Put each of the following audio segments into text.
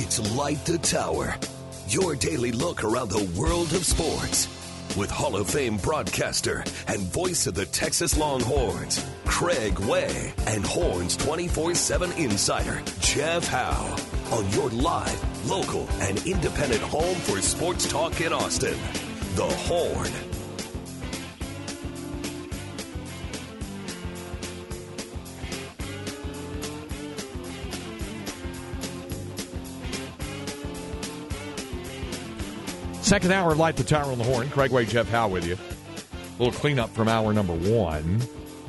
It's Light the Tower, your daily look around the world of sports. With Hall of Fame broadcaster and voice of the Texas Longhorns, Craig Way, and Horns 24/7 insider, Jeff Howe, on your live, local, and independent home for sports talk in Austin, The Horn. Second hour of Light the Tower on the Horn. Craig Way, Jeff Howe with you. A little cleanup from hour number one.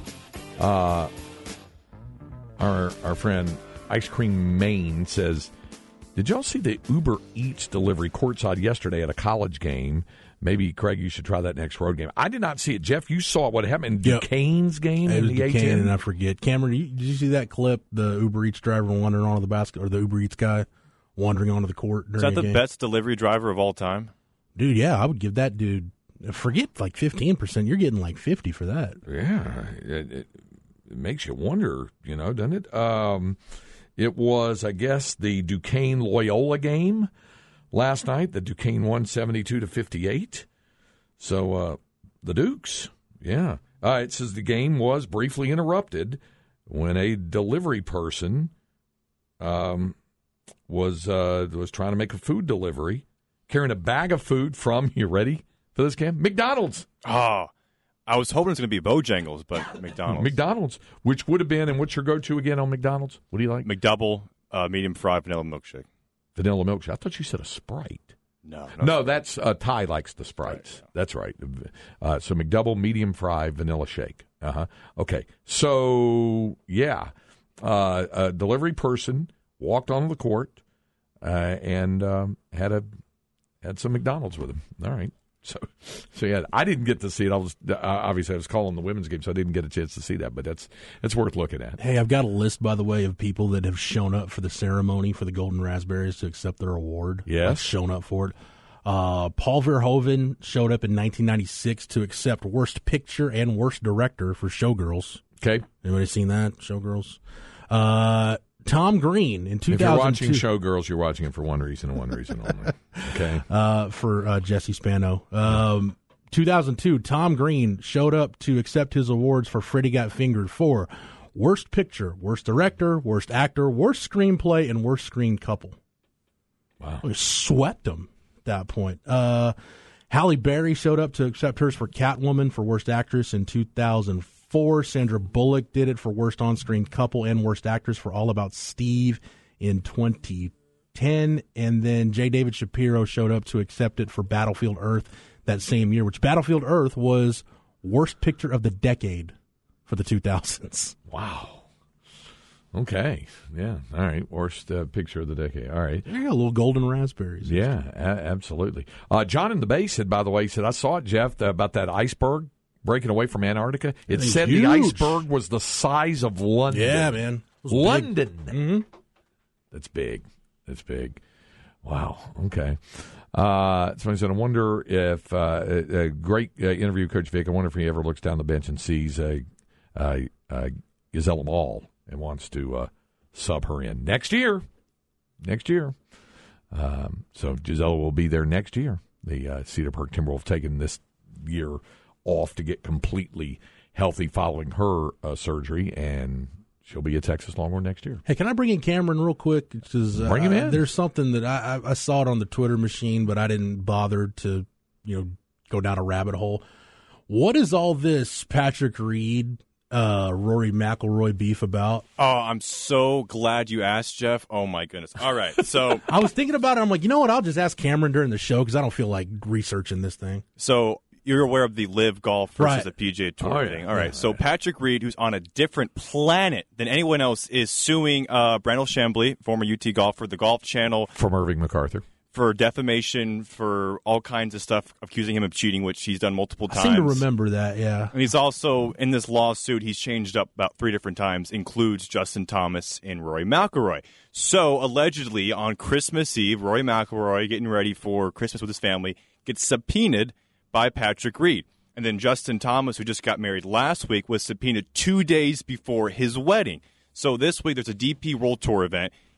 Our friend Ice Cream Maine says, did y'all see the Uber Eats delivery courtside yesterday at a college game? Maybe, Craig, you should try that next road game. I did not see it. Jeff, you saw what happened in Duquesne's game in the Duquesne, and I forget. Cameron, did you see that clip, the Uber Eats driver wandering onto the basket, or the Uber Eats guy wandering onto the court during Is that the best delivery driver of all time? Dude, yeah, I would give that dude, forget like 15%, you're getting like 50 for that. Yeah, it makes you wonder, doesn't it? It was, I guess, the Duquesne-Loyola game last night. The Duquesne won 72-58. So the Dukes, yeah. It says the game was briefly interrupted when a delivery person was trying to make a food delivery, carrying a bag of food from, you ready for this, Cam? McDonald's. Oh, I was hoping it was going to be Bojangles, but McDonald's. McDonald's, which would have been, and what's your go-to again on McDonald's? What do you like? McDouble, medium fried vanilla milkshake. Vanilla milkshake. I thought you said a Sprite. No, that's Ty likes the Sprites. Right. That's right. So McDouble, medium fry, vanilla shake. Okay. So, yeah. A delivery person walked onto the court and had some McDonald's with him. All right. So yeah, I didn't get to see it. I was calling the women's game, so I didn't get a chance to see that. But it's worth looking at. Hey, I've got a list, by the way, of people that have shown up for the ceremony for the Golden Raspberries to accept their award. Yes, shown up for it. Paul Verhoeven showed up in 1996 to accept Worst Picture and Worst Director for Showgirls. Okay, anybody seen that? Showgirls. Tom Green in 2002. If you're watching Showgirls, you're watching it for one reason and one reason only. Okay. For Jesse Spano. 2002, Tom Green showed up to accept his awards for Freddie Got Fingered for Worst Picture, Worst Director, Worst Actor, Worst Screenplay, and Worst Screen Couple. Wow. We swept him at that point. Halle Berry showed up to accept hers for Catwoman for Worst Actress in 2004. Sandra Bullock did it for Worst On-Screen Couple and Worst Actress for All About Steve in 2010. And then J. David Shapiro showed up to accept it for Battlefield Earth that same year, which Battlefield Earth was Worst Picture of the Decade for the 2000s. Wow. Okay. Yeah. All right. Worst picture of the decade. All right. Yeah, little golden raspberries. Yeah, absolutely. John in the Bay said, by the way, I saw it, Jeff, about that iceberg breaking away from Antarctica. It said huge. The iceberg was the size of London. Yeah, man. London. Mm-hmm. That's big. That's big. Wow. Okay. Somebody said, I wonder if a great interview, Coach Vic. I wonder if he ever looks down the bench and sees Gisela Ball and wants to sub her in next year. So Gisela will be there next year. The Cedar Park Timberwolves taking this year off to get completely healthy following her surgery, and she'll be a Texas Longhorn next year. Hey, can I bring in Cameron real quick? Bring him in. There's something that I saw it on the Twitter machine, but I didn't bother to go down a rabbit hole. What is all this Patrick Reed, Rory McIlroy beef about? Oh, I'm so glad you asked, Jeff. Oh, my goodness. All right, so I was thinking about it. I'm like, you know what? I'll just ask Cameron during the show because I don't feel like researching this thing. So you're aware of the Live Golf versus the PGA Tour thing. All right. So Patrick Reed, who's on a different planet than anyone else, is suing Brandel Chambly, former UT golfer, the Golf Channel. From Irving MacArthur. For defamation, for all kinds of stuff, accusing him of cheating, which he's done multiple times. I seem to remember that, yeah. And he's also, in this lawsuit, he's changed up about 3 different times, includes Justin Thomas and Rory McIlroy. So, allegedly, on Christmas Eve, Rory McIlroy, getting ready for Christmas with his family, gets subpoenaed by Patrick Reed. And then Justin Thomas, who just got married last week, was subpoenaed 2 days before his wedding. So this week there's a DP World Tour event.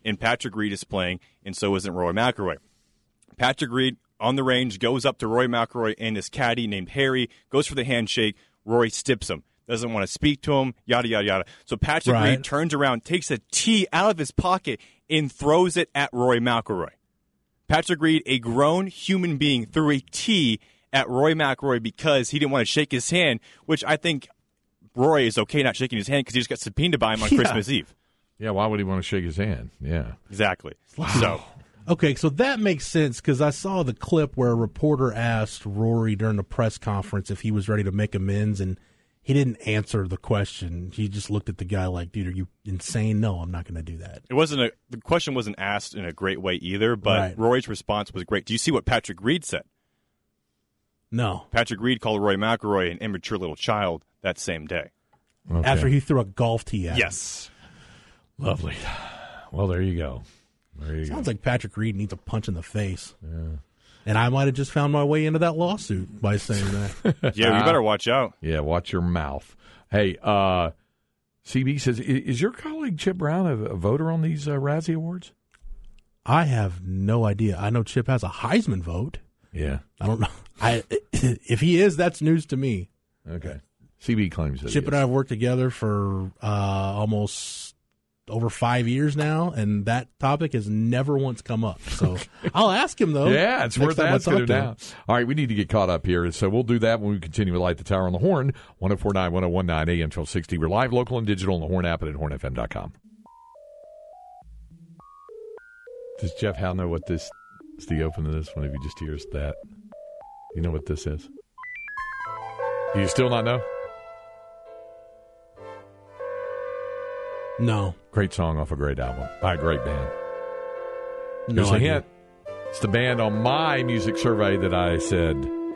and Patrick Reed is playing, and so isn't Rory McIlroy. Patrick Reed on the range goes up to Rory McIlroy and his caddy named Harry, goes for the handshake. Rory stips him, doesn't want to speak to him, yada, yada, yada. So Patrick Reed turns around, takes a tee out of his pocket, and throws it at Rory McIlroy. Patrick Reed, a grown human being, threw a tee at Rory McIlroy because he didn't want to shake his hand, which I think Rory is okay not shaking his hand because he just got subpoenaed by him on Christmas Eve. Yeah, why would he want to shake his hand? Yeah. Exactly. Wow. So, okay, so that makes sense because I saw the clip where a reporter asked Rory during the press conference if he was ready to make amends, and he didn't answer the question. He just looked at the guy like, dude, are you insane? No, I'm not going to do that. the question wasn't asked in a great way either, but Rory's response was great. Do you see what Patrick Reed said? No. Patrick Reed called Rory McIlroy an immature little child that same day. Okay. After he threw a golf tee at him. Yes. Lovely. Well, there you go. Sounds like Patrick Reed needs a punch in the face. Yeah. And I might have just found my way into that lawsuit by saying that. Yeah, you better watch out. Yeah, watch your mouth. Hey, CB says, is your colleague Chip Brown a voter on these Razzie Awards? I have no idea. I know Chip has a Heisman vote. Yeah. I don't know. If he is, that's news to me. Okay. CB claims that Chip and I have worked together for almost over 5 years now, and that topic has never once come up. So I'll ask him, though. Yeah, it's worth asking him now. All right, we need to get caught up here, so we'll do that when we continue with Light the Tower on the Horn, 104.9, 101.9 AM 1260. We're live, local, and digital on the Horn app and at hornfm.com. Does Jeff Howe know what this is the open to this one if he just hears that? You know what this is? Do you still not know? No. Great song off a great album by a great band. No Here's a hint. It's the band on my music survey that I said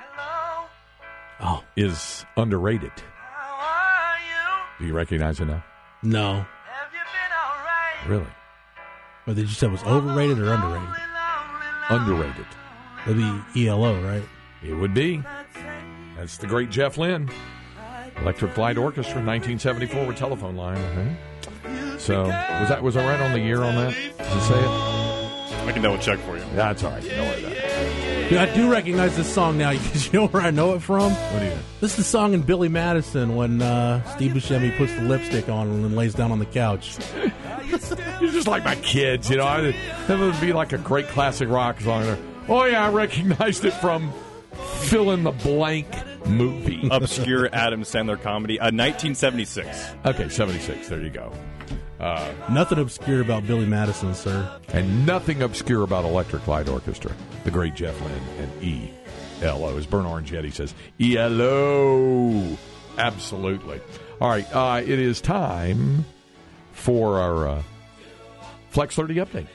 is underrated. Do you recognize it now? No. Really? But did you say it was overrated or underrated? Underrated. It'd be ELO, right? It would be. That's the great Jeff Lynne. Electric Light Orchestra, 1974 with Telephone Line. Okay. So, was I right on the year on that? Does it say it? I can double check for you. Yeah, that's all right. Don't worry about it. Dude, I do recognize this song now because you know where I know it from? What do you know? This is the song in Billy Madison when Steve Buscemi puts the lipstick on and then lays down on the couch. You're just like my kids, you know. That would be like a great classic rock song. Oh, yeah, I recognized it from fill in the blank movie. Obscure Adam Sandler comedy. 1976. Okay, 76. There you go. Nothing obscure about Billy Madison, sir. And nothing obscure about Electric Light Orchestra. The great Jeff Lynne and ELO. As Burn Orange Yeti says, ELO. Absolutely. All right, it is time for our Flex 30 update.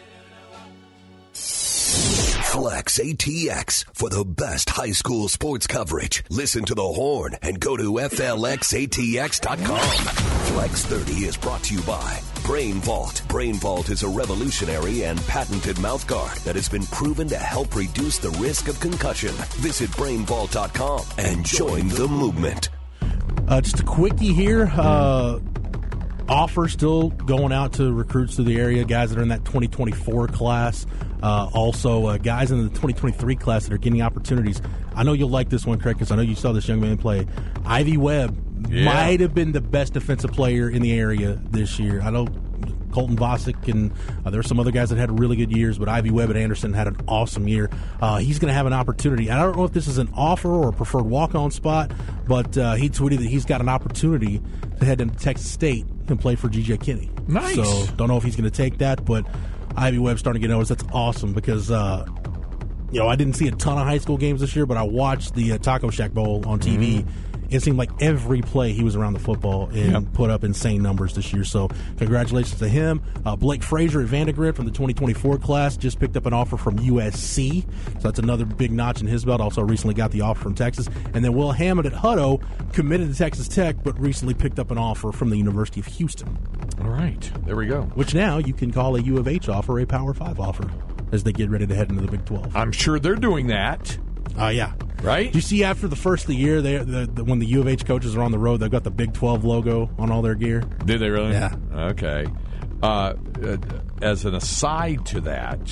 Flex ATX for the best high school sports coverage. Listen to the Horn and go to FLXATX.com. Flex 30 is brought to you by Brain Vault. Brain Vault is a revolutionary and patented mouthguard that has been proven to help reduce the risk of concussion. Visit BrainVault.com and join the movement. Just a quickie here. Offer still going out to recruits to the area, guys that are in that 2024 class. Also, guys in the 2023 class that are getting opportunities. I know you'll like this one, Craig, because I know you saw this young man play. Ivy Webb might have been the best defensive player in the area this year. I know Colton Vosick and there were some other guys that had really good years, but Ivy Webb at Anderson had an awesome year. He's going to have an opportunity. I don't know if this is an offer or a preferred walk-on spot, but he tweeted that he's got an opportunity to head into Texas State and play for G.J. Kinney. Nice. So don't know if he's going to take that, but Ivy Webb's starting to get noticed. That's awesome because, I didn't see a ton of high school games this year, but I watched the Taco Shack Bowl on TV. It seemed like every play he was around the football and put up insane numbers this year. So congratulations to him. Blake Frazier at Vandergrift from the 2024 class just picked up an offer from USC. So that's another big notch in his belt. Also recently got the offer from Texas. And then Will Hammond at Hutto committed to Texas Tech, but recently picked up an offer from the University of Houston. All right. There we go. Which now you can call a U of H offer a Power 5 offer as they get ready to head into the Big 12. I'm sure they're doing that. Yeah. Right? Do you see after the first of the year, when the U of H coaches are on the road, they've got the Big 12 logo on all their gear? Did they really? Yeah. Okay. As an aside to that,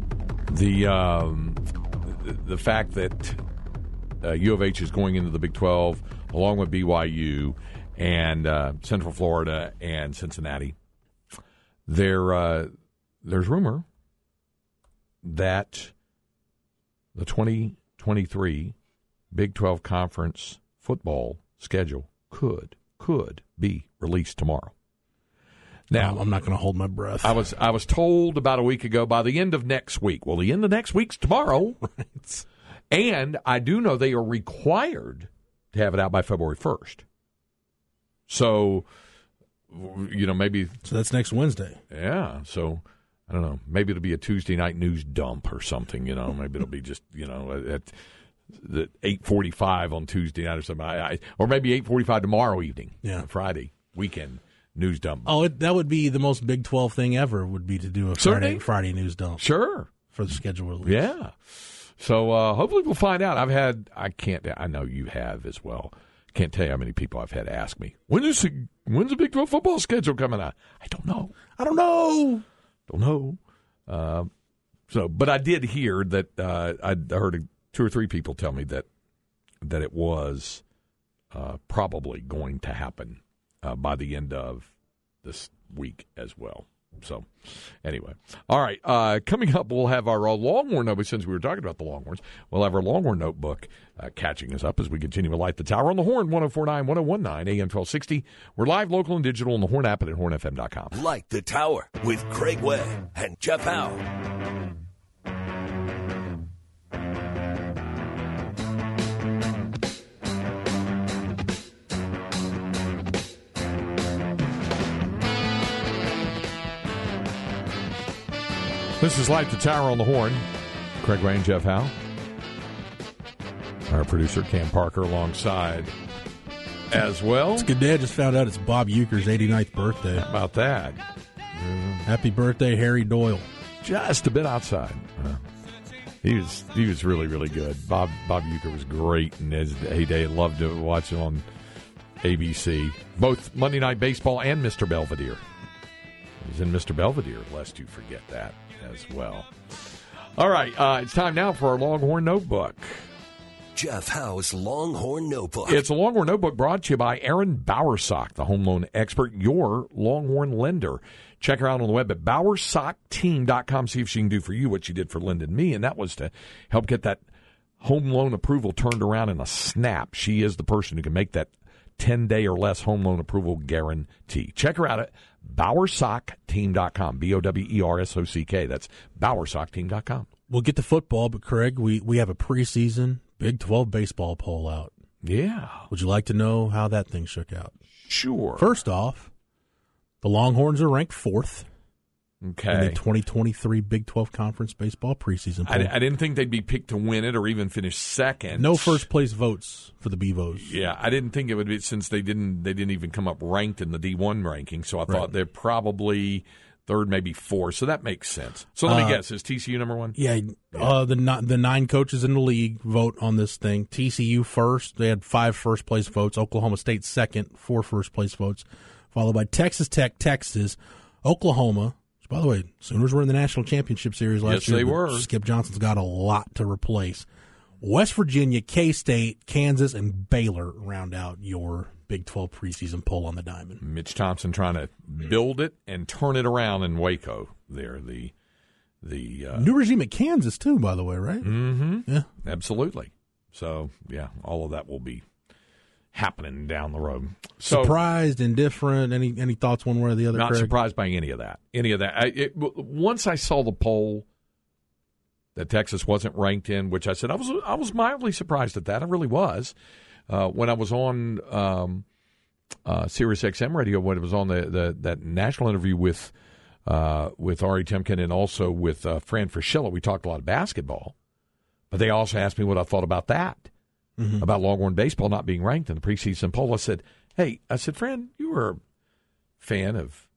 the fact that U of H is going into the Big 12 along with BYU and Central Florida and Cincinnati, there's rumor that the 2023 Big 12 Conference football schedule could be released tomorrow. Now, I'm not going to hold my breath. I was told about a week ago by the end of next week. Well, the end of next week's tomorrow. Right. And I do know they are required to have it out by February 1st. So, maybe. So that's next Wednesday. Yeah. So, I don't know. Maybe it'll be a Tuesday night news dump or something, Maybe it'll be just, at 8:45 on Tuesday night or something. Or maybe 8:45 tomorrow evening. Yeah. Friday, weekend news dump. Oh, that would be the most Big 12 thing ever, would be to do a Friday news dump. Sure. For the schedule release. Yeah. So hopefully we'll find out. I know you have as well. Can't tell you how many people I've had ask me, when's the Big 12 football schedule coming out? I don't know. Don't know. But I did hear that I'd heard 2 or 3 people tell me that it was probably going to happen by the end of this week as well. So, anyway. All right. Coming up, we'll have our Longhorn notebook. Since we were talking about the Longhorns, we'll have our Longhorn notebook catching us up as we continue to Light the Tower on the Horn, 104.9, 101.9, AM 1260. We're live, local, and digital on the Horn app and at hornfm.com. Light the Tower with Craig Way and Jeff Howe. This is Light the Tower on the Horn. Craig Way and Jeff Howe. Our producer, Cam Parker, alongside as well. It's a good day. I just found out it's Bob Euchre's 89th birthday. How about that? Happy birthday, Harry Doyle. Just a bit outside. He was really, really good. Bob Euchre was great in his heyday. Loved to watch him on ABC. Both Monday Night Baseball and Mr. Belvedere. He's in Mr. Belvedere, lest you forget that as well. All right, it's time now for our Longhorn Notebook. Jeff Howe's Longhorn Notebook. It's a Longhorn Notebook brought to you by Aaron Bowersock, the home loan expert, your Longhorn lender. Check her out on the web at bowersockteam.com. See if she can do for you what she did for Linda and me, and that was to help get that home loan approval turned around in a snap. She is the person who can make that 10-day or less home loan approval guarantee. Check her out at bowersockteam.com, BOWERSOCK. That's bowersockteam.com. We'll get to football, but Craig, we have a preseason Big 12 baseball poll out. Yeah. Would you like to know how that thing shook out? Sure. First off, the Longhorns are ranked 4th in the 2023 Big 12 Conference baseball preseason poll. I didn't think they'd be picked to win it or even finish second. No first place votes for the Beavos. Yeah, I didn't think it would be, since they didn't even come up ranked in the D1 ranking. So I thought they're probably 3rd, maybe 4th. So that makes sense. So let me guess, is TCU number 1? Yeah. The 9 coaches in the league vote on this thing. TCU first. They had 5 first place votes. Oklahoma State second, 4 first place votes, followed by Texas Tech, Texas, Oklahoma. By the way, Sooners were in the National Championship Series last year. Yes, they were. Skip Johnson's got a lot to replace. West Virginia, K-State, Kansas, and Baylor round out your Big 12 preseason poll on the diamond. Mitch Thompson trying to build it and turn it around in Waco there. The new regime at Kansas, too, by the way, right? Mm-hmm. Yeah. Absolutely. So, yeah, all of that will be happening down the road. So, surprised, indifferent, any thoughts one way or the other, not Craig? surprised by any of that. Once I saw the poll that Texas wasn't ranked in, which I said I was mildly surprised at that. I really was. When I was on Sirius XM radio, when it was on that national interview with Ari Temkin and also with Fran Fraschilla, we talked a lot of basketball. But they also asked me what I thought about that. Mm-hmm. About Longhorn baseball not being ranked in the preseason poll. I said, Fran, you were a fan of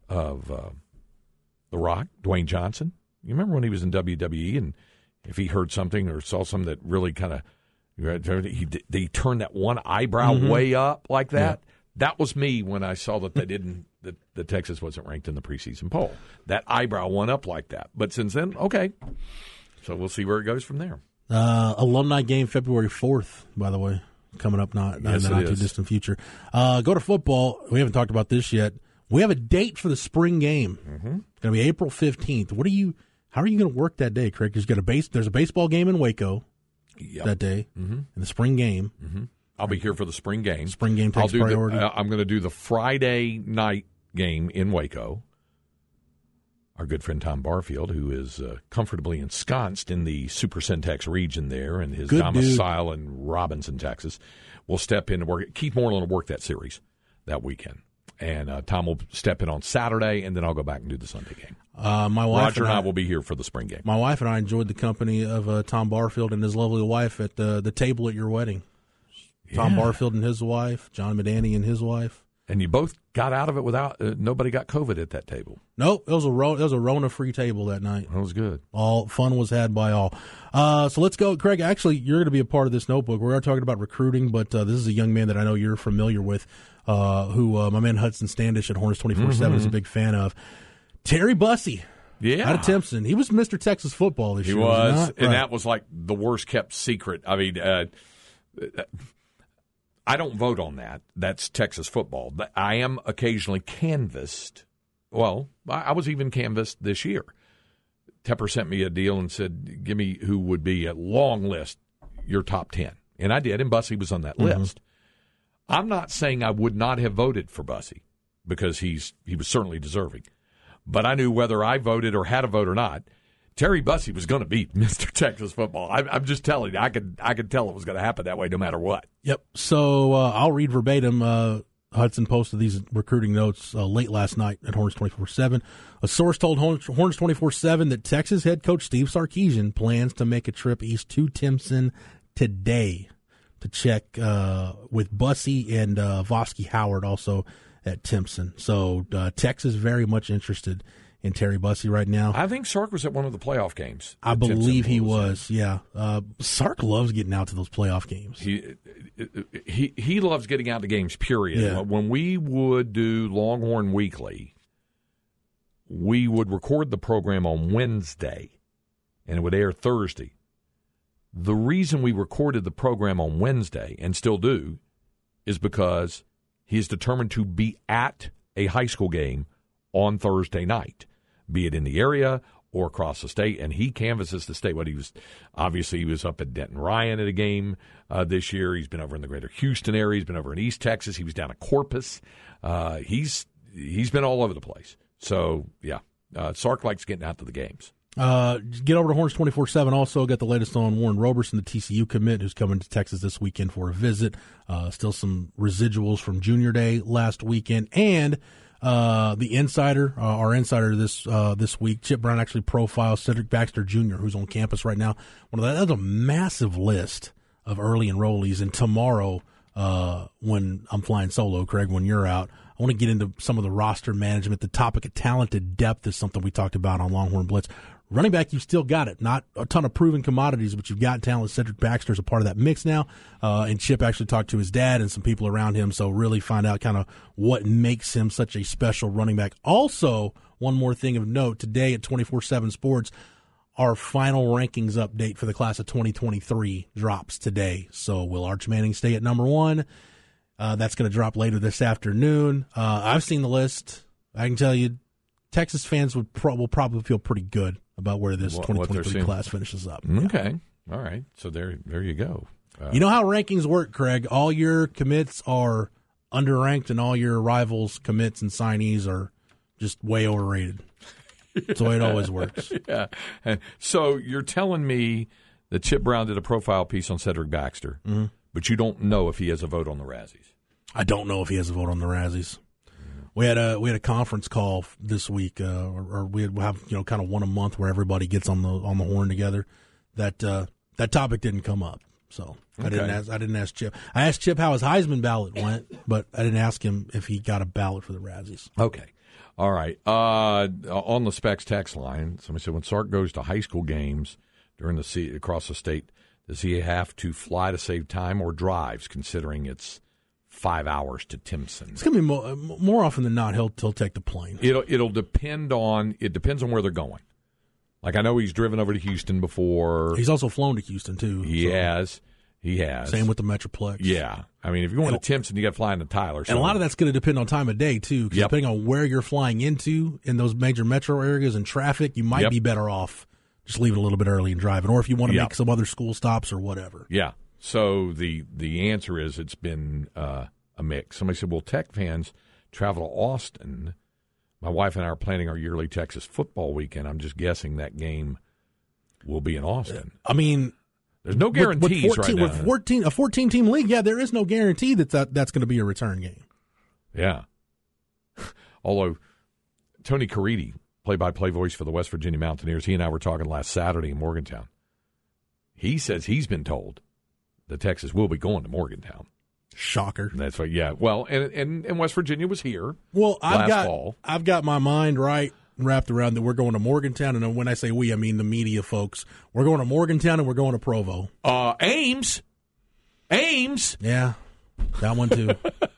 The Rock, Dwayne Johnson. You remember when he was in WWE, and if he heard something or saw something that really kind of, he turned that one eyebrow way up like that? That was me when I saw that they didn't. That Texas wasn't ranked in the preseason poll. That eyebrow went up like that. But since then, okay. So we'll see where it goes from there. Alumni game February 4th, by the way, coming up not in the not too distant future. Go to football. We haven't talked about this yet. We have a date for the spring game. It's going to be April 15th. How are you going to work that day, Craig? There's a baseball game in Waco that day, in the spring game. I'll be here for the spring game. Spring game takes priority. I'm going to do the Friday night game in Waco. Our good friend Tom Barfield, who is comfortably ensconced in the Super Syntax region there and his domicile in Robinson, Texas, will step in to work. Keith Moreland will work that series that weekend. And Tom will step in on Saturday, and then I'll go back and do the Sunday game. My wife Roger and I will be here for the spring game. My wife and I enjoyed the company of Tom Barfield and his lovely wife at the table at your wedding. Tom Barfield and his wife, John Medani and his wife. And you both got out of it without nobody got COVID at that table. Nope, it was a Rona-free table that night. That was good. All fun was had by all. So let's go, Craig. Actually, you're going to be a part of this notebook. We're talking about recruiting, but this is a young man that I know you're familiar with, who my man Hudson Standish at Hornets 24/7 is a big fan of. Terry Bussey. Yeah. Out of Timpson. He was Mr. Texas football this year. He was. And that was like the worst kept secret. I mean, I don't vote on that. That's Texas football. I am occasionally canvassed. Well, I was even canvassed this year. Tepper sent me a deal and said, give me who would be a long list, your top 10. And I did, and Bussey was on that list. I'm not saying I would not have voted for Bussey because he was certainly deserving. But I knew whether I voted or had a vote or not, Terry Bussey was going to beat Mr. Texas football. I'm just telling you, I could tell it was going to happen that way no matter what. Yep. So I'll read verbatim. Hudson posted these recruiting notes late last night at Hornets 24/7. A source told Hornets 24/7 that Texas head coach Steve Sarkisian plans to make a trip east to Timpson today to check with Bussey and Vosky Howard also at Timpson. So Texas very much interested in Terry Bussey right now. I think Sark was at one of the playoff games. I believe he was, yeah. Sark loves getting out to those playoff games. He loves getting out to games, period. Yeah. When we would do Longhorn Weekly, we would record the program on Wednesday, and it would air Thursday. The reason we recorded the program on Wednesday, and still do, is because he is determined to be at a high school game on Thursday night, be it in the area or across the state, and he canvasses the state. He was up at Denton Ryan at a game this year. He's been over in the greater Houston area. He's been over in East Texas. He was down at Corpus. He's been all over the place. So, yeah, Sark likes getting out to the games. Get over to Hornets 24/7. Also got the latest on Warren Roberson, the TCU commit, who's coming to Texas this weekend for a visit. Still some residuals from Junior Day last weekend. And the insider, our insider this week, Chip Brown actually profiles Cedric Baxter Jr., who's on campus right now. That's a massive list of early enrollees. And tomorrow, when I'm flying solo, Craig, when you're out, I want to get into some of the roster management. The topic of talented depth is something we talked about on Longhorn Blitz. Running back, you've still got it. Not a ton of proven commodities, but you've got talent. Cedric Baxter is a part of that mix now. And Chip actually talked to his dad and some people around him, so really find out kind of what makes him such a special running back. Also, one more thing of note, today at 24/7 Sports, our final rankings update for the class of 2023 drops today. So will Arch Manning stay at number 1? That's going to drop later this afternoon. I've seen the list. I can tell you, Texas fans will probably feel pretty good about where this 2023 class finishes up. Okay. Yeah. All right. So there you go. You know how rankings work, Craig. All your commits are underranked and all your rivals' commits and signees are just way overrated. That's the way it always works. Yeah. So you're telling me that Chip Brown did a profile piece on Cedric Baxter, but you don't know if he has a vote on the Razzies. I don't know if he has a vote on the Razzies. We had a conference call this week, or we have kind of one a month where everybody gets on the horn together. That topic didn't come up, so okay. I didn't ask Chip. I asked Chip how his Heisman ballot went, but I didn't ask him if he got a ballot for the Razzies. Okay, all right. On the Specs text line, somebody said when Sark goes to high school games across the state, does he have to fly to save time or drives? Considering it's 5 hours to Timpson. It's going to be more often than not, he'll take the plane. It'll depend on where they're going. Like, I know he's driven over to Houston before. He's also flown to Houston, too. He has. Same with the Metroplex. Yeah. I mean, if you're going to Timpson, you got to fly into Tyler. So. And a lot of that's going to depend on time of day, too. Because depending on where you're flying into in those major metro areas and traffic, you might be better off just leaving a little bit early and driving. Or if you want to make some other school stops or whatever. Yeah. So the answer is it's been a mix. Somebody said, well, Tech fans travel to Austin. My wife and I are planning our yearly Texas football weekend. I'm just guessing that game will be in Austin. I mean, there's no guarantees right now. With a 14-team league, there is no guarantee that's going to be a return game. Yeah. Although Tony Caridi, play-by-play voice for the West Virginia Mountaineers, he and I were talking last Saturday in Morgantown. He says he's been told that Texas will be going to Morgantown. Shocker. That's right. Yeah. Well, and West Virginia was here. Well, last fall. I've got my mind wrapped around that we're going to Morgantown, and when I say we, I mean the media folks. We're going to Morgantown and we're going to Provo. Ames. Yeah, that one too.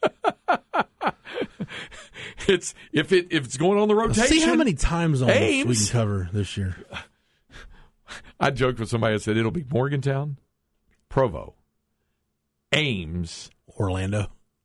It's if it's going on the rotation. See how many time zones Ames. we can cover this year. I joked with somebody. I said it'll be Morgantown, Provo, Ames, Orlando,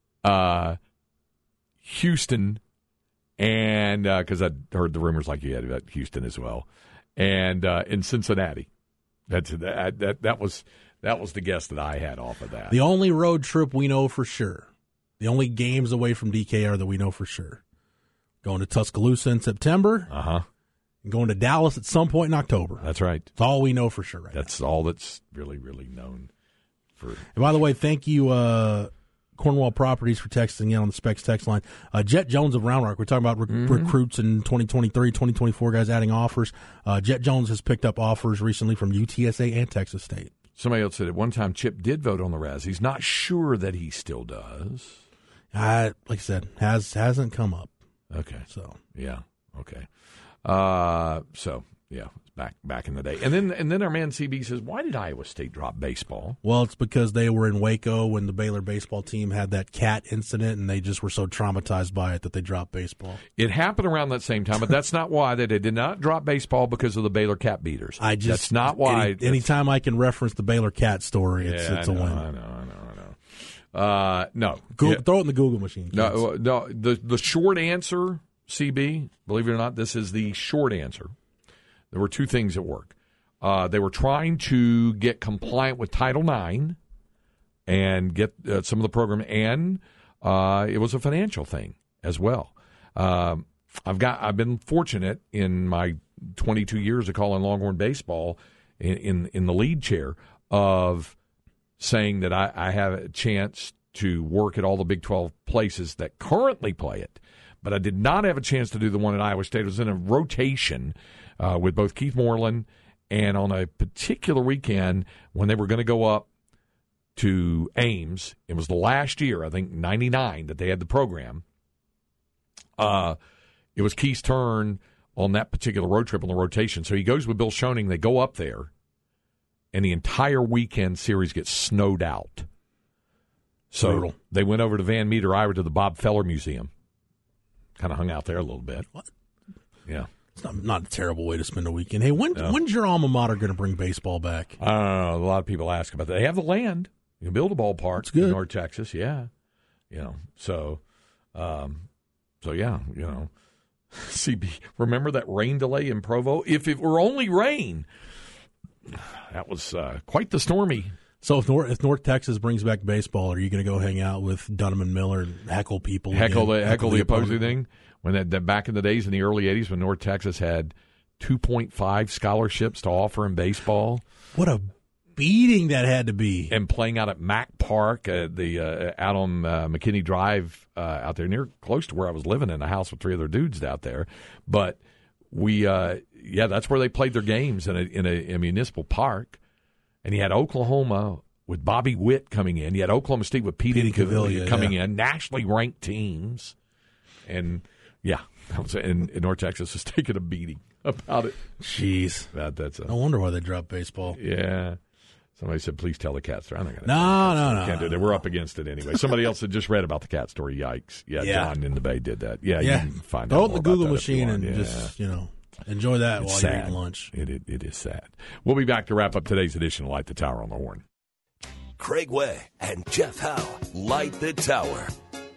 Houston, and because I heard the rumors like you had about Houston as well, and in Cincinnati. That was the guess that I had off of that. The only road trip we know for sure, the only games away from DKR that we know for sure, going to Tuscaloosa in September. And going to Dallas at some point in October. That's right. That's all we know for sure right That's all that's really, really known for. And by the way, thank you, Cornwall Properties, for texting in on the Specs text line. Jet Jones of Round Rock, we're talking about recruits in 2023, 2024, guys adding offers. Jet Jones has picked up offers recently from UTSA and Texas State. Somebody else said at one time Chip did vote on the Razzies. He's not sure that he still does. Like I said, hasn't come up. Okay. So yeah. Okay. Yeah, back in the day, and then our man CB says, why did Iowa State drop baseball? Well, it's because they were in Waco when the Baylor baseball team had that cat incident, and they just were so traumatized by it that they dropped baseball. It happened around that same time, but that's not why they did not drop baseball because of the Baylor cat beaters. That's not why. Anytime I can reference the Baylor cat story, it's a win. I know. No, throw it in the Google machine. Kids. No. The short answer. CB, believe it or not, this is the short answer. There were two things at work. They were trying to get compliant with Title IX and get some of the program, and it was a financial thing as well. I've been fortunate in my 22 years of calling Longhorn baseball in the lead chair of saying that I have a chance to work at all the Big 12 places that currently play it. But I did not have a chance to do the one at Iowa State. It was in a rotation with both Keith Moreland, and on a particular weekend when they were going to go up to Ames, it was the last year, I think, 99, that they had the program. It was Keith's turn on that particular road trip on the rotation. So he goes with Bill Schoening. They go up there, and the entire weekend series gets snowed out. So Brutal. They went over to Van Meter, Iowa, to the Bob Feller Museum. Kind of hung out there a little bit. What? Yeah. It's not a terrible way to spend a weekend. Hey, when's your alma mater going to bring baseball back? I don't know. A lot of people ask about that. They have the land. You can build a ballpark in North Texas. Yeah. So yeah, CB, remember that rain delay in Provo? If it were only rain, that was quite the stormy. So if North Texas brings back baseball, are you going to go hang out with Dunham and Miller and heckle people? Heckle the opposing thing? When that back in the days in the early 80s when North Texas had 2.5 scholarships to offer in baseball. What a beating that had to be. And playing out at Mack Park, out on McKinney Drive out there, close to where I was living, in a house with three other dudes out there. But that's where they played their games, in a municipal park. And you had Oklahoma with Bobby Witt coming in. You had Oklahoma State with Pete Incaviglia coming in, nationally ranked teams. And, and North Texas was taking a beating about it. Jeez. That's no wonder why they dropped baseball. Yeah. Somebody said, please tell the cat story. I'm not gonna No. Can't do that. We're up against it anyway. Somebody else had just read about the cat story. Yikes. Yeah. John in the Bay did that. Yeah. You can find out Throw it in more the Google about that if you machine want. and just, enjoy that It's while sad. you're eating lunch. It is sad. We'll be back to wrap up today's edition of Light the Tower on the Horn. Craig Way and Jeff Howe light the tower.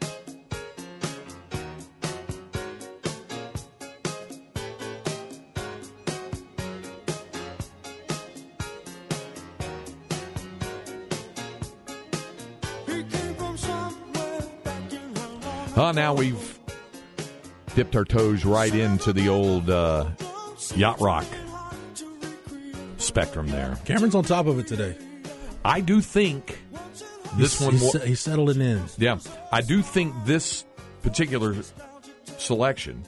Now we've dipped our toes right into the old yacht rock spectrum there. Cameron's on top of it today. I do think this he's settling in. Yeah, I do think this particular selection,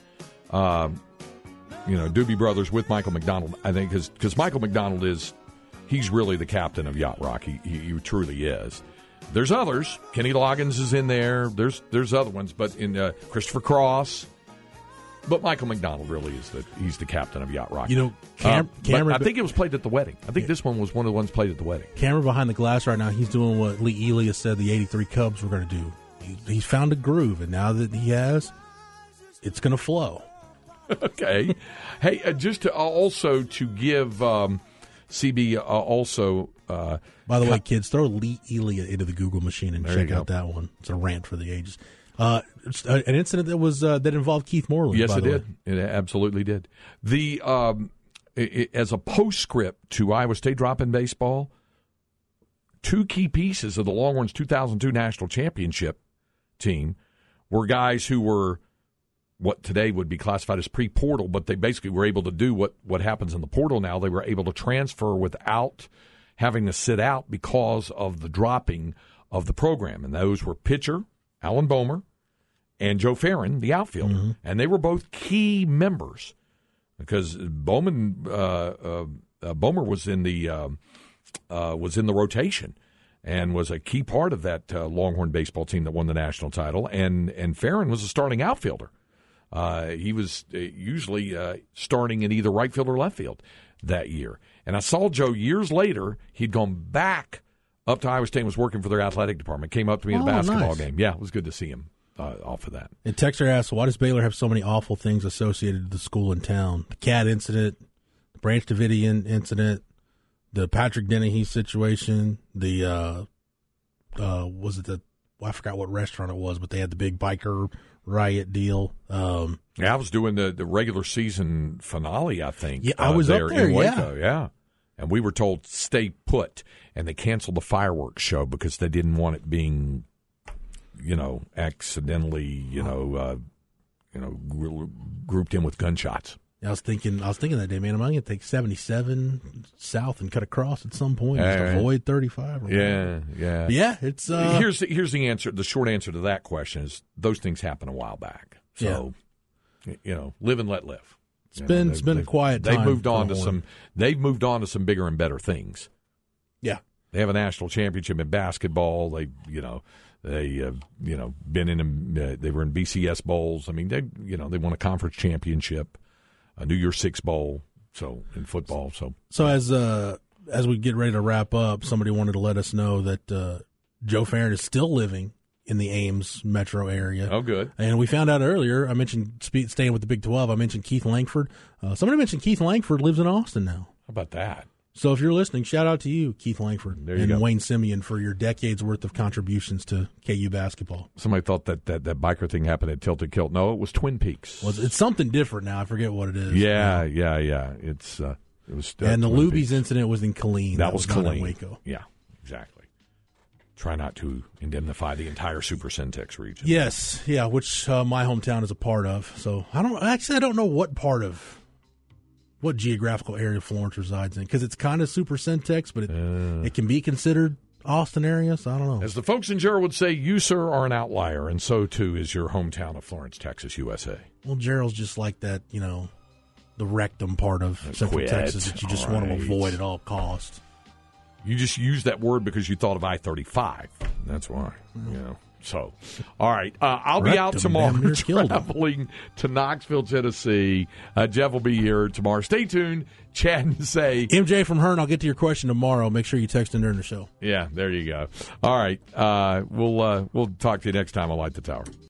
Doobie Brothers with Michael McDonald, I think because Michael McDonald he's really the captain of yacht rock. He truly is. There's others. Kenny Loggins is in there. There's other ones, but in Christopher Cross. But Michael McDonald really he's the captain of yacht rock. Cameron. I think it was played at the wedding. I think this one was one of the ones played at the wedding. Cameron behind the glass right now. He's doing what Lee Elias said the '83 Cubs were going to do. He's found a groove, and now that he has, it's going to flow. Okay. Hey, just to also to give CB also. By the way, kids, throw Lee Elia into the Google machine and check out that one. It's a rant for the ages. It's an incident that was that involved Keith Moreland. Yes, it did. It absolutely did. The as a postscript to Iowa State drop-in baseball, two key pieces of the Longhorns' 2002 national championship team were guys who were what today would be classified as pre-portal, but they basically were able to do what happens in the portal now. They were able to transfer without having to sit out because of the dropping of the program. And those were pitcher Alan Bomer and Joe Farron, the outfielder. Mm-hmm. And they were both key members because Bomer was in the rotation and was a key part of that Longhorn baseball team that won the national title. And Farron was a starting outfielder. He was usually starting in either right field or left field that year. And I saw Joe years later. He'd gone back up to Iowa State and was working for their athletic department. Came up to me in a basketball game. Yeah, it was good to see him off of that. And Texter asks, why does Baylor have so many awful things associated with the school and town? The cat incident, the Branch Davidian incident, the Patrick Dennehy situation, the I forgot what restaurant it was, but they had the big biker riot deal. I was doing the regular season finale, I think. Yeah, I was there up there, in Waco, yeah. And we were told stay put, and they canceled the fireworks show because they didn't want it being, accidentally, grouped in with gunshots. I was thinking that day, man, I'm going to take 77 south and cut across at some point just avoid 35. Yeah. But yeah, it's here's the answer. The short answer to that question is those things happened a while back. So, live and let live. It's been a quiet time. They've moved on to some bigger and better things. Yeah, they have a national championship in basketball. They been in they were in BCS bowls. I mean, they won a conference championship, a New Year's Six bowl. So in football, so as we get ready to wrap up, somebody wanted to let us know that Joe Farron is still living in the Ames metro area. Oh, good. And we found out earlier, I mentioned staying with the Big 12, I mentioned Keith Langford. Somebody mentioned Keith Langford lives in Austin now. How about that? So if you're listening, shout out to you, Keith Langford, there you go. Wayne Simeon for your decades worth of contributions to KU basketball. Somebody thought that biker thing happened at Tilted Kilt. No, it was Twin Peaks. It's something different now. I forget what it is. Yeah. It was. And the Twin Lubies Peaks. incident was in Killeen. That was not in Killeen. Waco. Yeah, exactly. Try not to indemnify the entire Super Syntex region. Yes, yeah, which my hometown is a part of. So I don't know what geographical area Florence resides in because it's kind of Super Syntex, but it can be considered Austin area. So I don't know. As the folks in Gerald would say, you sir are an outlier, and so too is your hometown of Florence, Texas, USA. Well, Gerald's just like that, the rectum part of Central Texas that you just want to avoid at all costs. You just used that word because you thought of I-35. That's why. So, all right. I'll be out tomorrow traveling to Knoxville, Tennessee. Jeff will be here tomorrow. Stay tuned. Chat and say. MJ from Hearn, I'll get to your question tomorrow. Make sure you text in during the show. Yeah, there you go. All right. We'll talk to you next time on Light the Tower.